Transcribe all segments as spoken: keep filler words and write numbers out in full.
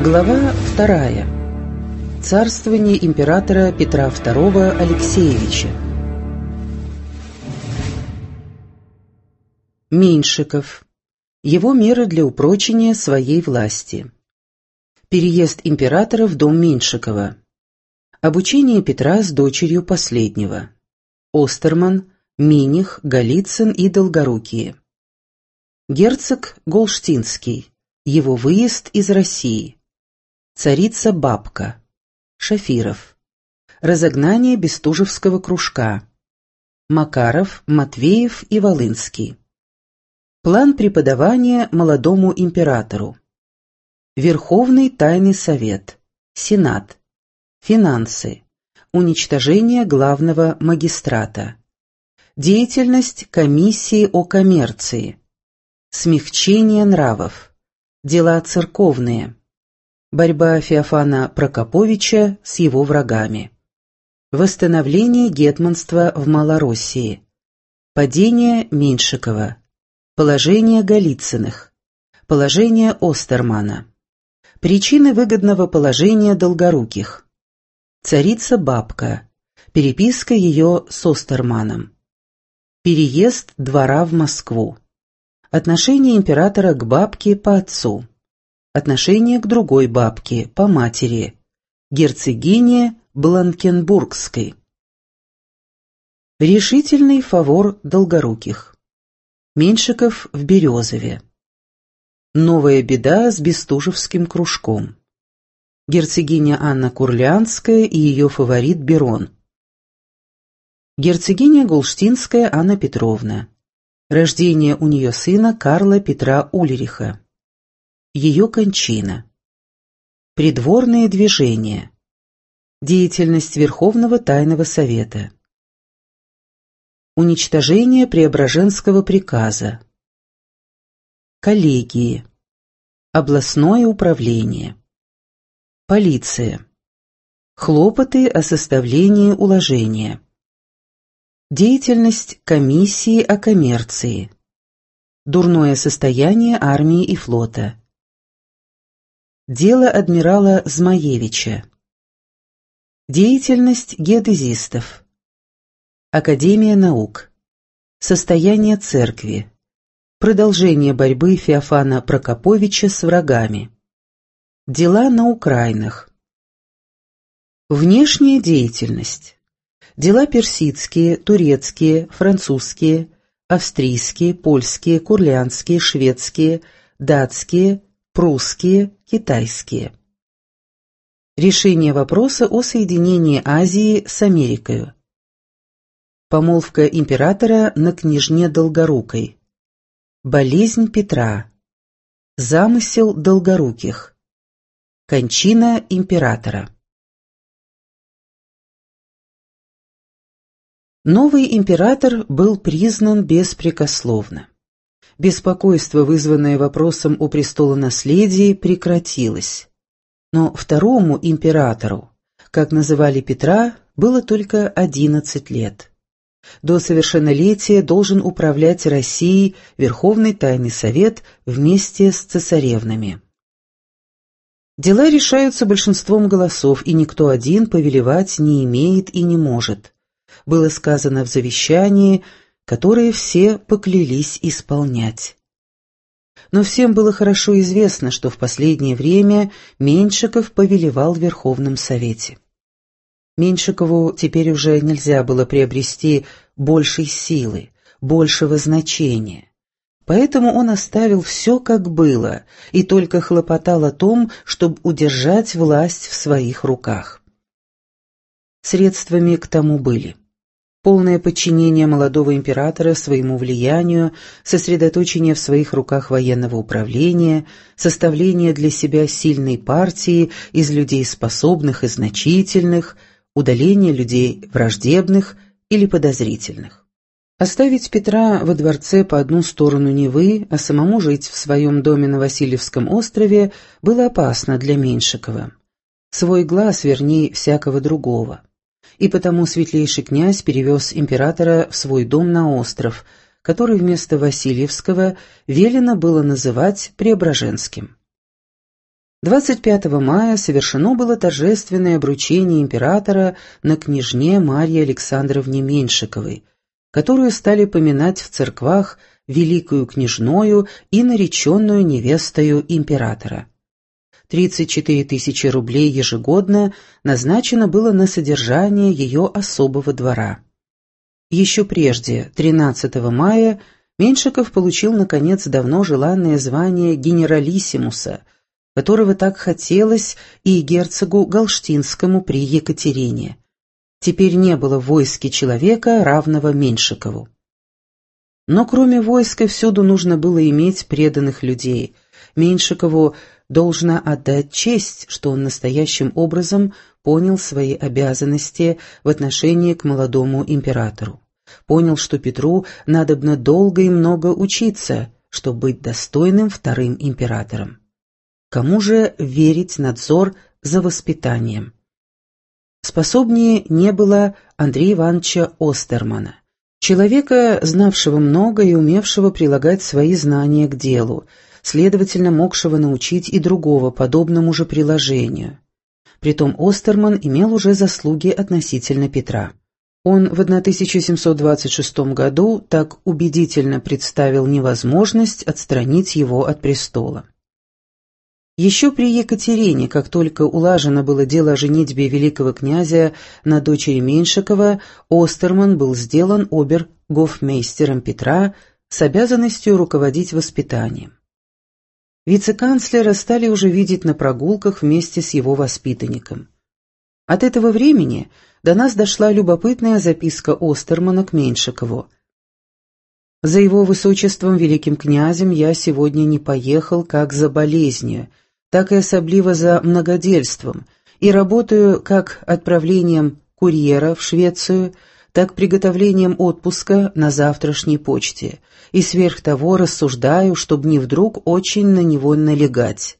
Глава вторая. Царствование императора Петра второго Алексеевича. Меньшиков. Его меры для упрочения своей власти. Переезд императора в дом Меньшикова. Обучение Петра с дочерью последнего. Остерман, Миних, Голицын и Долгорукие. Герцог Голштинский. Его выезд из России. Царица Бабка. Шафиров. Разогнание Бестужевского кружка. Макаров, Матвеев и Волынский. План преподавания молодому императору. Верховный тайный совет. Сенат. Финансы. Уничтожение главного магистрата. Деятельность комиссии о коммерции. Смягчение нравов. Дела церковные. Борьба Феофана Прокоповича с его врагами. Восстановление гетманства в Малороссии. Падение Меньшикова. Положение Голицыных. Положение Остермана. Причины выгодного положения Долгоруких. Царица Бабка. Переписка ее с Остерманом. Переезд двора в Москву. Отношение императора к бабке по отцу. Отношение к другой бабке по матери. Герцогине Бланкенбургской. Решительный фавор Долгоруких. Меньшиков в Березове. Новая беда с Бестужевским кружком. Герцогиня Анна Курлянская и ее фаворит Берон. Герцогиня Голштинская Анна Петровна. Рождение у нее сына Карла Петра Ульриха. Ее кончина. Придворные движения. Деятельность Верховного тайного совета. Уничтожение Преображенского приказа. Коллегии. Областное управление. Полиция. Хлопоты о составлении уложения. Деятельность комиссии о коммерции. Дурное состояние армии и флота. Дело адмирала Змаевича. Деятельность геодезистов. Академия наук. Состояние церкви. Продолжение борьбы Феофана Прокоповича с врагами. Дела на Украинах. Внешняя деятельность. Дела персидские, турецкие, французские, австрийские, польские, курлянские, шведские, датские, прусские, китайские. Решение вопроса о соединении Азии с Америкой. Помолвка императора на княжне Долгорукой. Болезнь Петра. Замысел Долгоруких. Кончина императора. Новый император был признан беспрекословно. Беспокойство, вызванное вопросом о престолонаследии, прекратилось. Но второму императору, как называли Петра, было только одиннадцать лет. До совершеннолетия должен управлять Россией Верховный тайный совет вместе с цесаревнами. Дела решаются большинством голосов, и никто один повелевать не имеет и не может. Было сказано в завещании, которое все поклялись исполнять. Но всем было хорошо известно, что в последнее время Меньшиков повелевал в Верховном Совете. Меньшикову теперь уже нельзя было приобрести большей силы, большего значения. Поэтому он оставил все как было и только хлопотал о том, чтобы удержать власть в своих руках. Средствами к тому были полное подчинение молодого императора своему влиянию, сосредоточение в своих руках военного управления, составление для себя сильной партии из людей способных и значительных, удаление людей враждебных или подозрительных. Оставить Петра во дворце по одну сторону Невы, а самому жить в своем доме на Васильевском острове, было опасно для Меньшикова. Свой глаз вернее всякого другого. И потому светлейший князь перевез императора в свой дом на остров, который вместо Васильевского велено было называть Преображенским. двадцать пятого мая совершено было торжественное обручение императора на княжне Марье Александровне Меньшиковой, которую стали поминать в церквах великую княжною и нареченную невестою императора. тридцать четыре тысячи рублей ежегодно назначено было на содержание ее особого двора. Еще прежде, тринадцатого мая, Меньшиков получил, наконец, давно желанное звание генералиссимуса, которого так хотелось и герцогу Галштинскому при Екатерине. Теперь не было в войске человека, равного Меньшикову. Но кроме войска всюду нужно было иметь преданных людей. Меньшикову должно отдать честь, что он настоящим образом понял свои обязанности в отношении к молодому императору. Понял, что Петру надобно долго и много учиться, чтобы быть достойным вторым императором. Кому же верить надзор за воспитанием? Способнее не было Андрея Ивановича Остермана, человека, знавшего много и умевшего прилагать свои знания к делу, следовательно, могшего научить и другого подобному же приложению. Притом Остерман имел уже заслуги относительно Петра. Он в тысяча семьсот двадцать шестом году так убедительно представил невозможность отстранить его от престола. Еще при Екатерине, как только улажено было дело о женитьбе великого князя на дочери Меньшикова, Остерман был сделан обер-гофмейстером Петра с обязанностью руководить воспитанием. Вице-канцлера стали уже видеть на прогулках вместе с его воспитанником. От этого времени до нас дошла любопытная записка Остермана к Меньшикову. «За его высочеством великим князем я сегодня не поехал как за болезнью, так и особливо за многодельством, и работаю как отправлением курьера в Швецию, так приготовлением отпуска на завтрашней почте, и сверх того рассуждаю, чтобы не вдруг очень на него налегать».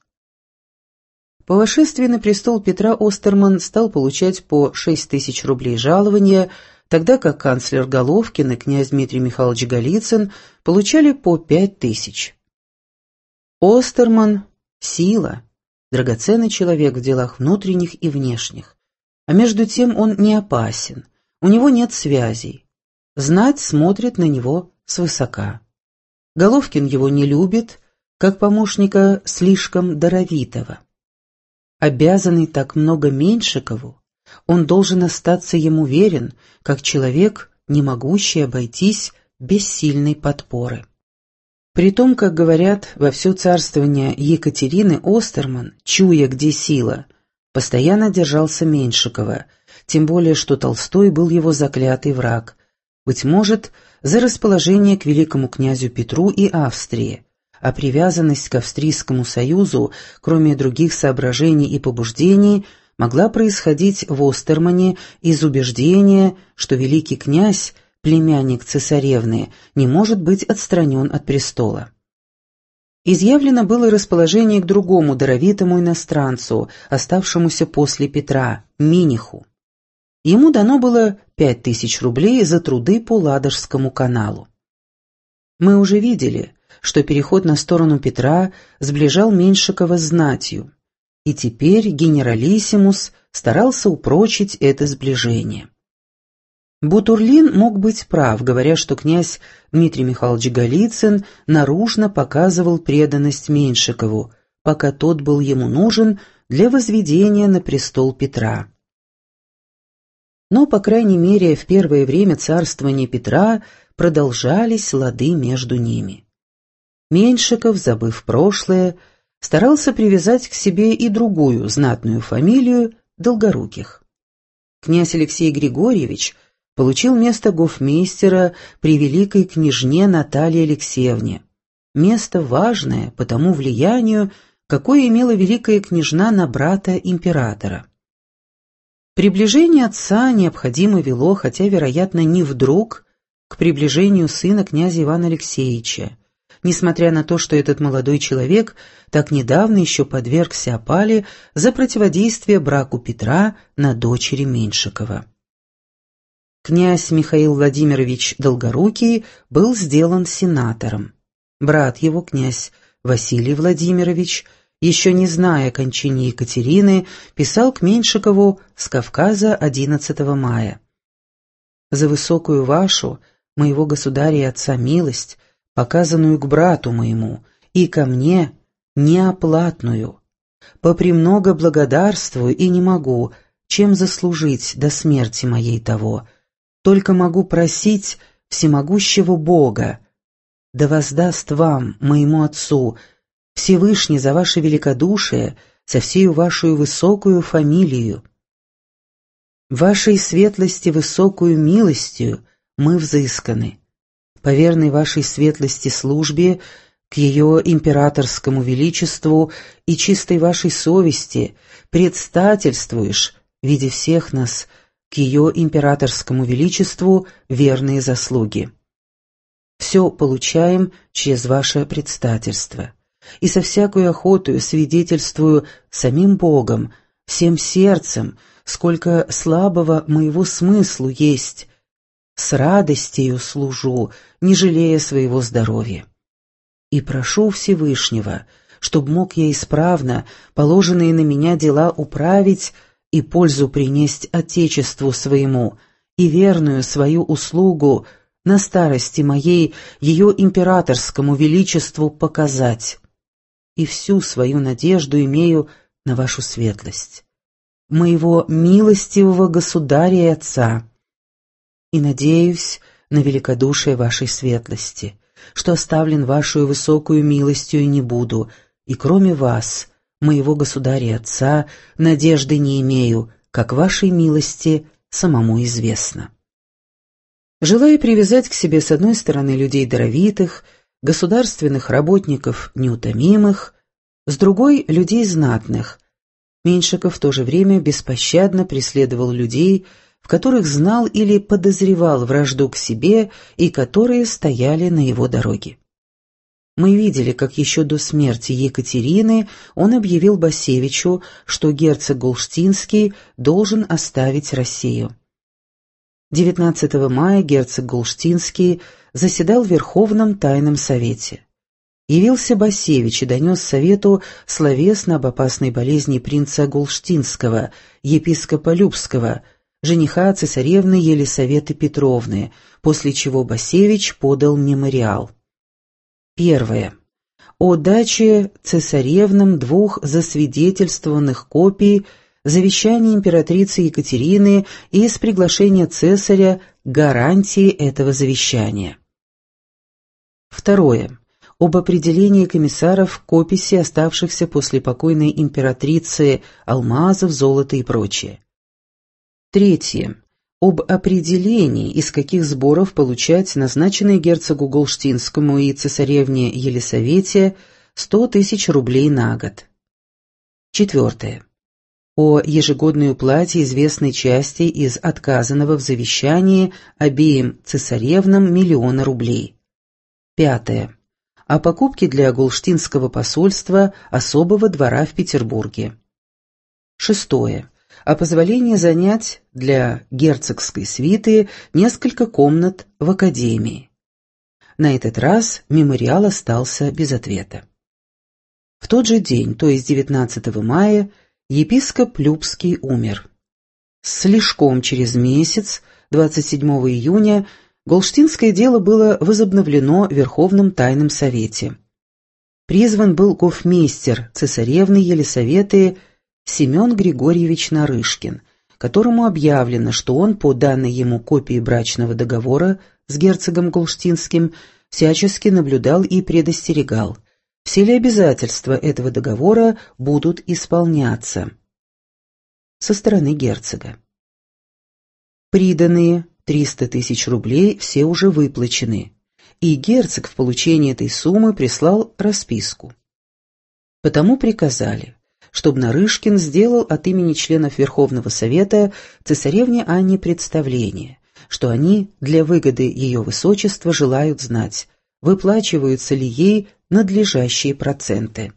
По восшествии на престол Петра Остерман стал получать по шесть тысяч рублей жалования, тогда как канцлер Головкин и князь Дмитрий Михайлович Голицын получали по пять тысяч. Остерман — сила, драгоценный человек в делах внутренних и внешних, а между тем он не опасен, у него нет связей. Знать смотрит на него свысока. Головкин его не любит, как помощника слишком даровитого. Обязанный так много Меньшикову, он должен остаться ему верен, как человек, не могущий обойтись без сильной подпоры. Притом, как говорят, во все царствование Екатерины Остерман, чуя, где сила, постоянно держался Меньшикова, тем более, что Толстой был его заклятый враг, быть может, за расположение к великому князю Петру и Австрии, а привязанность к Австрийскому союзу, кроме других соображений и побуждений, могла происходить в Остермане из убеждения, что великий князь, племянник цесаревны, не может быть отстранен от престола. Изъявлено было расположение к другому даровитому иностранцу, оставшемуся после Петра, Миниху. Ему дано было пять тысяч рублей за труды по Ладожскому каналу. Мы уже видели, что переход на сторону Петра сближал Меньшикова с знатью, и теперь генералиссимус старался упрочить это сближение. Бутурлин мог быть прав, говоря, что князь Дмитрий Михайлович Голицын наружно показывал преданность Меньшикову, пока тот был ему нужен для возведения на престол Петра. Но, по крайней мере, в первое время царствования Петра продолжались лады между ними. Меньшиков, забыв прошлое, старался привязать к себе и другую знатную фамилию Долгоруких. Князь Алексей Григорьевич получил место гофмейстера при великой княжне Наталье Алексеевне, место важное по тому влиянию, какое имела великая княжна на брата императора. Приближение отца необходимо вело, хотя, вероятно, не вдруг, к приближению сына князя Ивана Алексеевича, несмотря на то, что этот молодой человек так недавно еще подвергся опале за противодействие браку Петра на дочери Меньшикова. Князь Михаил Владимирович Долгорукий был сделан сенатором. Брат его, князь Василий Владимирович, еще не зная о кончине Екатерины, писал к Меньшикову с Кавказа одиннадцатого мая. «За высокую вашу, моего государя и отца, милость, показанную к брату моему, и ко мне неоплатную, попремного благодарствую и не могу, чем заслужить до смерти моей того, только могу просить всемогущего Бога, да воздаст вам, моему отцу, Всевышний за ваше великодушие, за всею вашу высокую фамилию. Вашей светлости высокую милостью мы взысканы. По верной вашей светлости службе к ее императорскому величеству и чистой вашей совести предстательствуешь, видя всех нас, к ее императорскому величеству верные заслуги. Все получаем через ваше предстательство, и со всякою охотою свидетельствую самим Богом, всем сердцем, сколько слабого моего смыслу есть, с радостью служу, не жалея своего здоровья. И прошу Всевышнего, чтоб мог я исправно положенные на меня дела управить и пользу принесть Отечеству своему, и верную свою услугу на старости моей ее императорскому величеству показать. И всю свою надежду имею на вашу светлость, моего милостивого государя и отца, и надеюсь на великодушие вашей светлости, что оставлен вашей высокую милостью и не буду, и кроме вас, моего государя и отца, надежды не имею, как вашей милости самому известно. Желая привязать к себе с одной стороны людей даровитых, государственных работников неутомимых, с другой — людей знатных, Меньшиков в то же время беспощадно преследовал людей, в которых знал или подозревал вражду к себе и которые стояли на его дороге. Мы видели, как еще до смерти Екатерины он объявил Басевичу, что герцог Голштинский должен оставить Россию. девятнадцатого мая герцог Голштинский заседал в Верховном Тайном Совете. Явился Басевич и донес совету словесно об опасной болезни принца Голштинского, епископа Любского, жениха цесаревны Елисаветы Петровны, после чего Басевич подал мемориал. Первое. О даче цесаревнам двух засвидетельствованных копий завещания императрицы Екатерины и с приглашения цесаря гарантии этого завещания. Второе. Об определении комиссаров к описи оставшихся после покойной императрицы алмазов, золота и прочее. Третье. Об определении, из каких сборов получать назначенные герцогу Голштинскому и цесаревне Елисавете сто тысяч рублей на год. Четвертое. О ежегодной уплате известной части из отказанного в завещании обеим цесаревнам миллиона рублей. Пятое. О покупке для Голштинского посольства особого двора в Петербурге. Шестое. О позволении занять для герцогской свиты несколько комнат в академии. На этот раз мемориал остался без ответа. В тот же день, то есть девятнадцатого мая, епископ Любский умер. Слишком через месяц, двадцать седьмого июня, Голштинское дело было возобновлено в Верховном Тайном Совете. Призван был гофмейстер цесаревны Елисаветы Семен Григорьевич Нарышкин, которому объявлено, что он по данной ему копии брачного договора с герцогом Голштинским всячески наблюдал и предостерегал, все ли обязательства этого договора будут исполняться. Со стороны герцога. Приданные триста тысяч рублей все уже выплачены, и герцог в получении этой суммы прислал расписку. Потому приказали, чтобы Нарышкин сделал от имени членов Верховного Совета цесаревне Анне представление, что они для выгоды ее высочества желают знать, выплачиваются ли ей надлежащие проценты.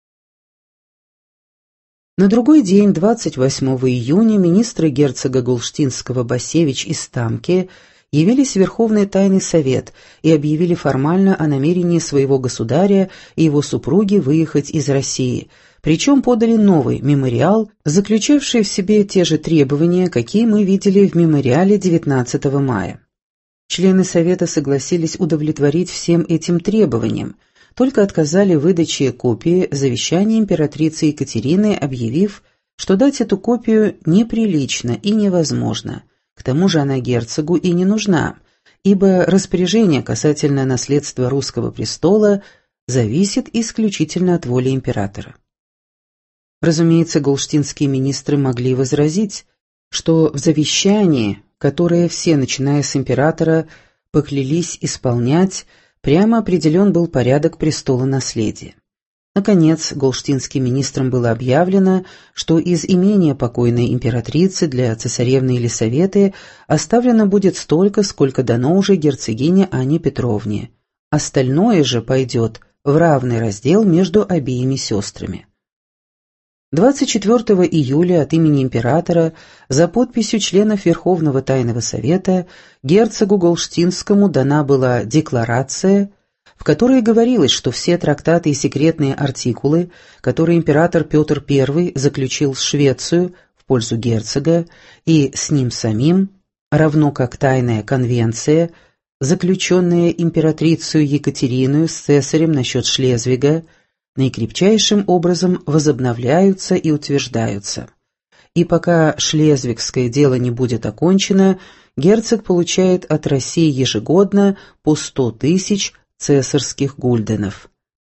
На другой день, двадцать восьмого июня, министры герцога Голштинского Басевич и Стамке явились в Верховный Тайный Совет и объявили формально о намерении своего государя и его супруги выехать из России, Причем подали новый мемориал, заключавший в себе те же требования, какие мы видели в мемориале девятнадцатого мая. Члены Совета согласились удовлетворить всем этим требованиям, только отказали в выдаче копии завещания императрицы Екатерины, объявив, что дать эту копию неприлично и невозможно, к тому же она герцогу и не нужна, ибо распоряжение касательно наследства русского престола зависит исключительно от воли императора. Разумеется, голштинские министры могли возразить, что в завещании, которое все, начиная с императора, поклялись исполнять, прямо определен был порядок престола наследия. Наконец, голштинским министрам было объявлено, что из имения покойной императрицы для цесаревны Елисаветы оставлено будет столько, сколько дано уже герцогине Анне Петровне. Остальное же пойдет в равный раздел между обеими сестрами. двадцать четвёртого июля от имени императора за подписью членов Верховного Тайного Совета герцогу Голштинскому дана была декларация, в которой говорилось, что все трактаты и секретные артикулы, которые император Петр Первый заключил с Швецией в пользу герцога и с ним самим, равно как тайная конвенция, заключенная императрицей Екатериной с цесарем насчет Шлезвига, наикрепчайшим образом возобновляются и утверждаются. И пока шлезвигское дело не будет окончено, герцог получает от России ежегодно по сто тысяч цесарских гульденов.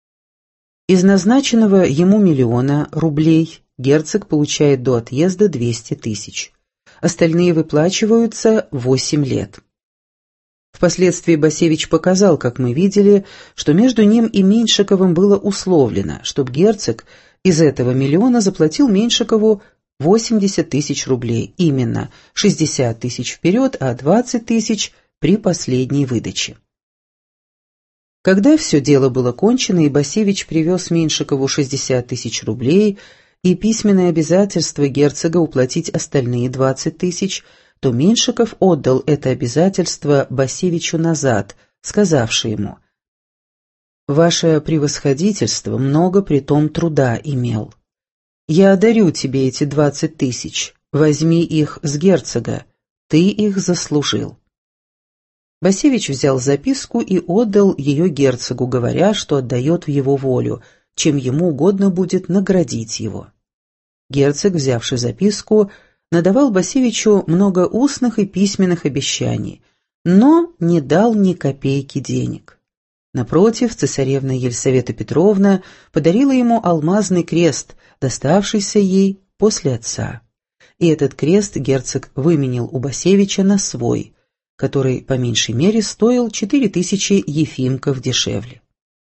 Из назначенного ему миллиона рублей герцог получает до отъезда двести тысяч. Остальные выплачиваются восемь лет. Впоследствии Басевич показал, как мы видели, что между ним и Меньшиковым было условлено, чтобы герцог из этого миллиона заплатил Меньшикову восемьдесят тысяч рублей, именно шестьдесят тысяч вперед, а двадцать тысяч при последней выдаче. Когда все дело было кончено, и Басевич привез Меньшикову шестьдесят тысяч рублей и письменное обязательство герцога уплатить остальные двадцать тысяч, то Меньшиков отдал это обязательство Басевичу назад, сказавши ему: «Ваше превосходительство много притом труда имел. Я одарю тебе эти двадцать тысяч, возьми их с герцога, ты их заслужил». Басевич взял записку и отдал ее герцогу, говоря, что отдает в его волю, чем ему угодно будет наградить его. Герцог, взявший записку, надавал Басевичу много устных и письменных обещаний, но не дал ни копейки денег. Напротив, цесаревна Елисавета Петровна подарила ему алмазный крест, доставшийся ей после отца. И этот крест герцог выменил у Басевича на свой, который по меньшей мере стоил четыре тысячи ефимков дешевле.